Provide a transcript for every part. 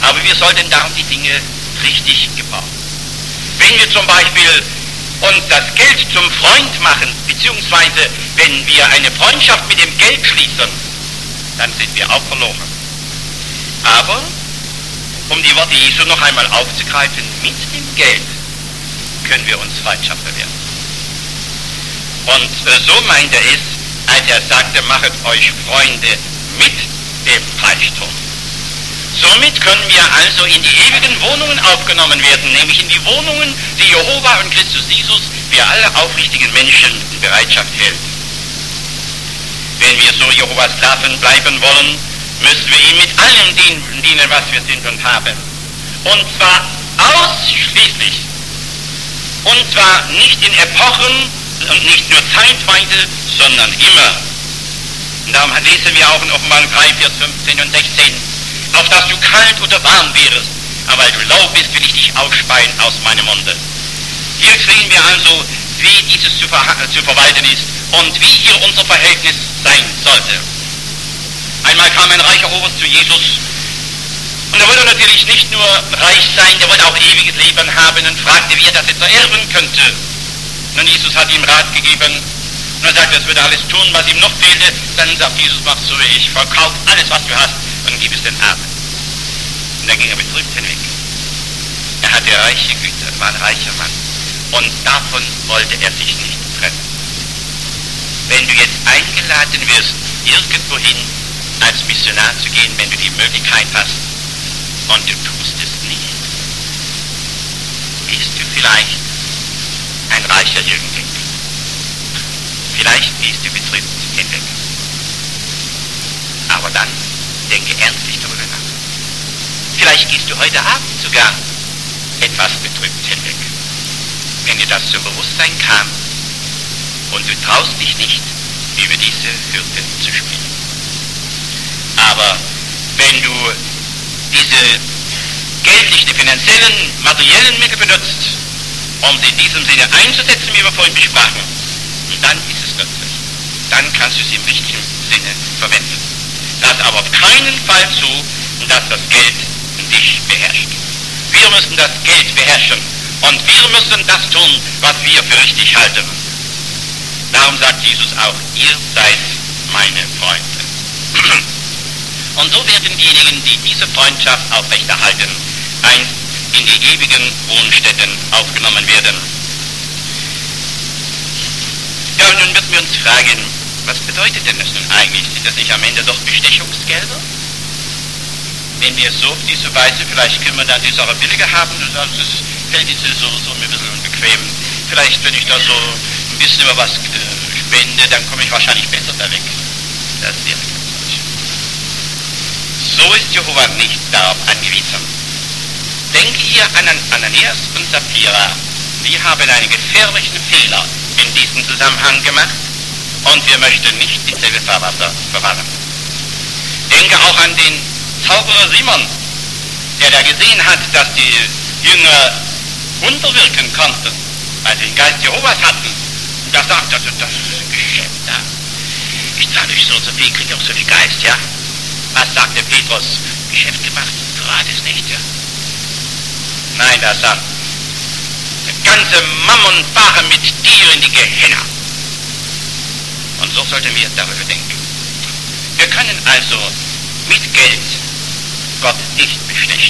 Aber wir sollten darum die Dinge richtig gebrauchen. Wenn wir zum Beispiel uns das Geld zum Freund machen, beziehungsweise wenn wir eine Freundschaft mit dem Geld schließen, dann sind wir auch verloren. Aber, um die Worte Jesu noch einmal aufzugreifen, mit dem Geld können wir uns Freundschaft bewähren. Und so meint er es, als er sagte, machet euch Freunde mit dem Reichtum. Somit können wir also in die ewigen Wohnungen aufgenommen werden, nämlich in die Wohnungen, die Jehova und Christus Jesus für alle aufrichtigen Menschen in Bereitschaft hält. Wenn wir so Jehovas Sklaven bleiben wollen, müssen wir ihm mit allem dienen, was wir sind und haben. Und zwar ausschließlich. Und zwar nicht in Epochen und nicht nur zeitweise, sondern immer. Und darum lesen wir auch in Offenbarung 3, Vers 15 und 16. Auf dass du kalt oder warm wärest, aber weil du lau bist, will ich dich ausspeien aus meinem Munde. Hier sehen wir also, wie dieses zu verwalten ist und wie hier unser Verhältnis sein sollte. Einmal kam ein reicher Oberst zu Jesus und er wollte natürlich nicht nur reich sein, er wollte auch ewiges Leben haben und fragte, wie er das jetzt ererben könnte. Und Jesus hat ihm Rat gegeben und er sagte, er würde alles tun, was ihm noch fehlte. Dann sagt Jesus, mach so wie ich, verkauf alles, was du hast und gib es den Armen. Und dann ging er betrübt hinweg. Er hatte reiche Güter, war ein reicher Mann. Und davon wollte er sich nicht trennen. Wenn du jetzt eingeladen wirst, irgendwohin als Missionar zu gehen, wenn du die Möglichkeit hast und du tust es nicht, bist du vielleicht ein reicher Jüngling. Vielleicht gehst du betrübt hinweg. Aber dann denke ernstlich darüber nach. Vielleicht gehst du heute Abend sogar etwas betrübt hinweg. Wenn dir das zum Bewusstsein kam und du traust dich nicht, über diese Hürde zu spielen. Aber wenn du diese geldlichen, finanziellen, materiellen Mittel benutzt, um sie in diesem Sinne einzusetzen, wie wir vorhin besprachen, dann ist es nützlich. Dann kannst du sie im richtigen Sinne verwenden. Lass aber auf keinen Fall zu, dass das Geld dich beherrscht. Wir müssen das Geld beherrschen und wir müssen das tun, was wir für richtig halten. Darum sagt Jesus auch, ihr seid meine Freunde. Und so werden diejenigen, die diese Freundschaft aufrechterhalten, einst in die ewigen Wohnstätten aufgenommen werden. Ja, und nun wird wir uns fragen, was bedeutet denn das nun eigentlich? Sind das nicht am Ende doch Bestechungsgelder? Wenn wir so auf diese Weise, vielleicht können wir dann die Sache billiger haben, das fällt jetzt so mir ein bisschen unbequem. Vielleicht, wenn ich da so ein bisschen über was spende, dann komme ich wahrscheinlich besser da weg. Das wäre ganz falsch. So ist Jehova nicht darauf angewiesen. Denke hier an Ananias und Sapphira. Die haben einen gefährlichen Fehler in diesem Zusammenhang gemacht und wir möchten nicht dieselbe Fahrwasser verwahren. Denke auch an den Zauberer Simon, der da gesehen hat, dass die Jünger Wunder wirken konnten, weil sie den Geist Jehovas hatten. Und da sagt er, das ist ein Geschäft da. Ich zahle euch so und so viel, kriege auch so viel Geist, ja? Was sagte Petrus? Geschäft gemacht, gerade es nicht, ja? Nein, da sagt der ganze Mammon fahre mit dir in die Gehenna. Und so sollten wir darüber denken. Wir können also mit Geld Gott nicht bestechen.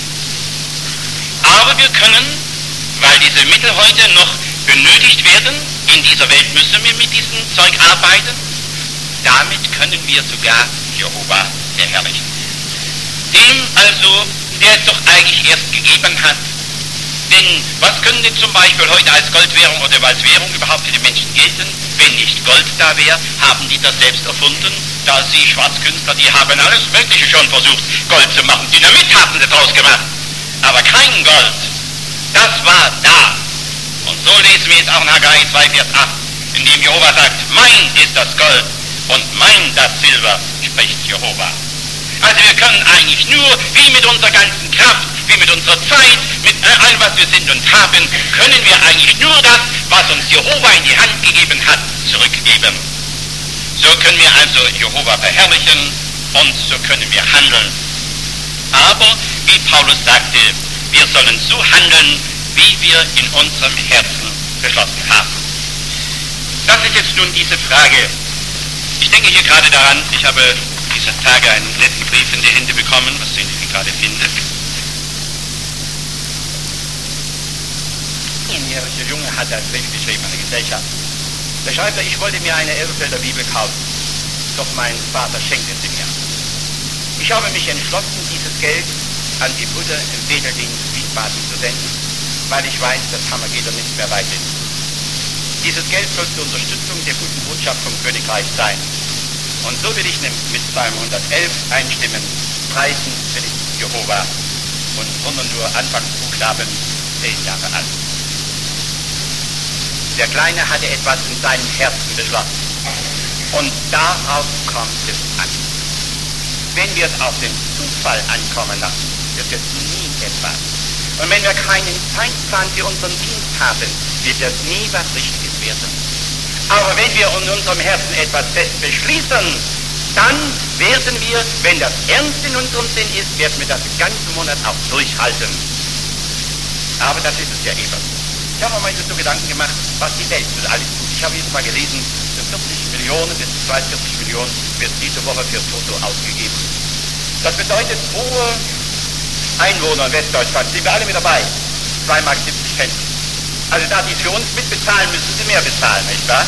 Aber wir können, weil diese Mittel heute noch benötigt werden, in dieser Welt müssen wir mit diesem Zeug arbeiten, damit können wir sogar Jehova verherrlichen. Dem also, der es doch eigentlich erst gegeben hat. Denn was können denn zum Beispiel heute als Goldwährung oder als Währung überhaupt für die Menschen gelten? Wenn nicht Gold da wäre, haben die das selbst erfunden. Da sie Schwarzkünstler, die haben alles Mögliche schon versucht, Gold zu machen. Dynamit haben sie draus gemacht. Aber kein Gold. Das war da. Und so lesen wir jetzt auch in Haggai 2, Vers 8, in dem Jehova sagt, mein ist das Gold und mein das Silber, spricht Jehova. Also wir können eigentlich nur, wie mit unserer ganzen Kraft, wie mit unserer Zeit, mit allem, was wir sind und haben, können wir eigentlich nur das, was uns Jehova in die Hand gegeben hat, zurückgeben. So können wir also Jehova verherrlichen und so können wir handeln. Aber wie Paulus sagte, wir sollen so handeln, wie wir in unserem Herzen beschlossen haben. Das ist jetzt nun diese Frage. Ich denke hier gerade daran, ich habe dieser Tage einen netten Brief in die Hände bekommen, was den ich gerade finde. Ein 9-jähriger Junge hat einen Brief geschrieben an die Gesellschaft. Da schreibt er, ich wollte mir eine Elberfelder Bibel kaufen, doch mein Vater schenkte sie mir. Ich habe mich entschlossen, dieses Geld an die Brüder im Beteldienst Wiesbaden zu senden, weil ich weiß, dass Hammergitter nicht mehr weit ist. Dieses Geld soll zur Unterstützung der guten Botschaft vom Königreich sein. Und so will ich mit Psalm 111 einstimmen, preisen will ich Jehova, und wundern nur Anfangsbuchstaben 10 Jahre alt. Der Kleine hatte etwas in seinem Herzen beschlossen. Und darauf kommt es an. Wenn wir es auf den Zufall ankommen lassen, wird es nie etwas. Und wenn wir keinen Zeitplan für unseren Dienst haben, wird es nie was Richtiges werden. Aber wenn wir in unserem Herzen etwas fest beschließen, dann werden wir, wenn das ernst in unserem Sinn ist, werden wir das den ganzen Monat auch durchhalten. Aber das ist es ja eben. Ich habe mir so Gedanken gemacht, was die Welt für alles tut. Ich habe jetzt mal gelesen, für 40 Millionen bis 42 Millionen wird diese Woche für Toto ausgegeben. Das bedeutet, pro Einwohner in Westdeutschland sind wir alle mit dabei. 2,70 Mark. Also da die für uns mitbezahlen, müssen sie mehr bezahlen, nicht wahr?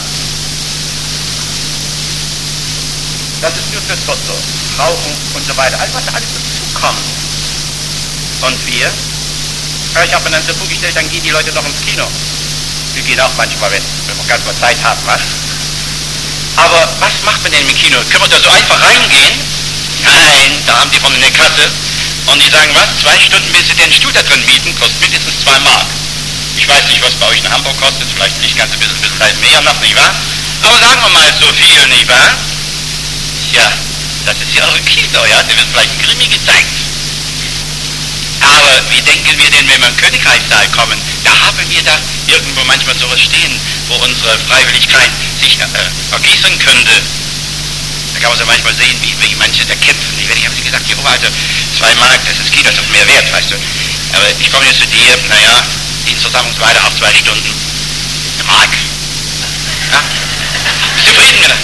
Das ist nur fürs Toto, Rauchen und so weiter. Also was da alles dazukommt. Und wir? Ich habe mir dann so vorgestellt, dann gehen die Leute doch ins Kino. Wir gehen auch manchmal, wenn wir ganz mal Zeit haben, was? Aber was macht man denn im Kino? Können wir da so einfach reingehen? Nein, da haben die von in der Kasse und die sagen, was? 2 Stunden, bis sie den Stuhl da drin mieten, kostet mindestens 2 Mark. Ich weiß nicht, was bei euch in Hamburg kostet, vielleicht nicht ganz ein bisschen mehr noch, nicht wahr? Aber sagen wir mal so viel, nicht wahr? Ja, das ist ja auch ein Kino, ja, da wird vielleicht ein Krimi gezeigt. Aber wie denken wir denn, wenn wir im Königreichssaal kommen? Da haben wir da irgendwo manchmal sowas stehen, wo unsere Freiwilligkeit sich ergießen könnte. Da kann man so manchmal sehen, wie manche da kämpfen. Ich habe sie gesagt, Jehova, also 2 Mark, das ist Kino, das ist mehr wert, weißt du. Aber ich komme jetzt zu dir, naja, Dienstversammlungsweile auch 2 Stunden. Eine Mark. Ja? Bist du zufrieden, oder?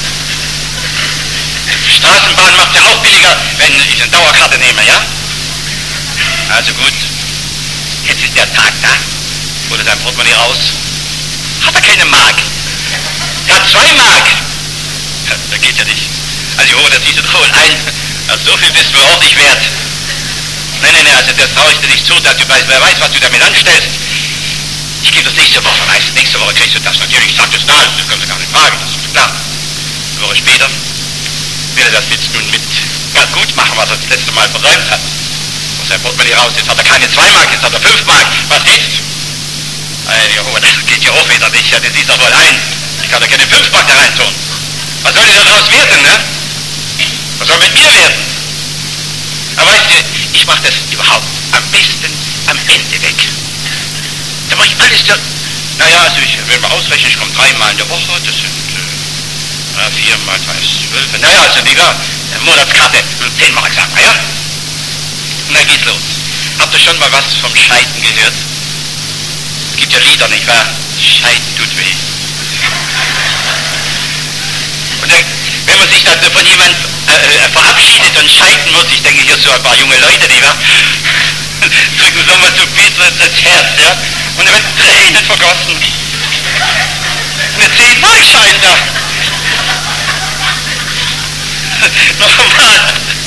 Straßenbahn macht ja auch billiger, wenn ich eine Dauerkarte nehme, ja? Also gut, jetzt ist der Tag da, holt er sein Portemonnaie raus, hat er keine Mark, er hat 2 Mark, das geht ja nicht. Also Jehova, das siehst du doch wohl ein, also so viel bist du auch nicht wert. Nein, also das traue ich dir nicht zu, dass du weißt, wer weiß, was du damit anstellst. Ich gebe das nächste Woche, weißt du, nächste Woche kriegst du das natürlich, ich sag das da, das kannst du gar nicht fragen, das ist klar. Eine Woche später will er das jetzt nun mit gut machen, was er das letzte Mal versäumt hat. Sein Portemonnaie raus, jetzt hat er keine 2 Mark, jetzt hat er 5 Mark, was ist? Jehova, das geht ja auch wieder nicht, ja, das siehst doch wohl ein, ich kann doch keine 5 Mark da rein tun. Was soll denn daraus werden, ne? Was soll mit mir werden? Aber weißt du, ich mache das überhaupt am besten am Ende weg. Da mache ich alles, naja, also ich will mal ausrechnen, ich komme 3 Mal in der Woche, das sind 4 mal 3 ist 12, naja, also egal, Monatskarte, 10 Mark, sagen wir, ja? Und dann geht's los. Habt ihr schon mal was vom Scheiden gehört? Es gibt ja Lieder, nicht wahr? Scheiden tut weh. Und dann, wenn man sich dann von jemandem verabschiedet und scheiden muss, ich denke hier so ein paar junge Leute, nicht wahr? Drücken so mal so bitter ins Herz, ja? Und dann wird Tränen vergossen. Eine 10 Mark Schein da. Nochmal.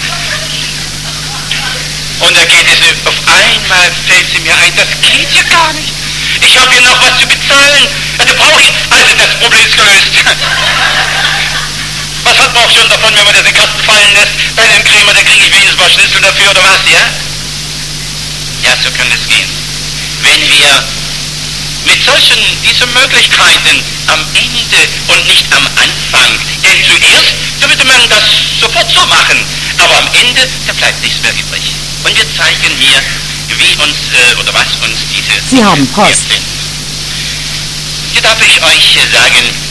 Und da geht es mir, auf einmal fällt sie mir ein, das geht ja gar nicht. Ich habe hier noch was zu bezahlen. Also brauche ich, also das Problem ist gelöst. Was hat man auch schon davon, wenn man das in den Kasten fallen lässt? Bei einem Krämer, da kriege ich wenigstens mal Schlüssel dafür oder was, ja? Ja, so kann es gehen. Wenn wir mit diesen Möglichkeiten am Ende und nicht am Anfang, denn zuerst würde man das sofort so machen, aber am Ende, da bleibt nichts mehr übrig. Und wir zeigen hier, wie uns, oder was uns diese... Sie haben Post. Hier darf ich euch sagen,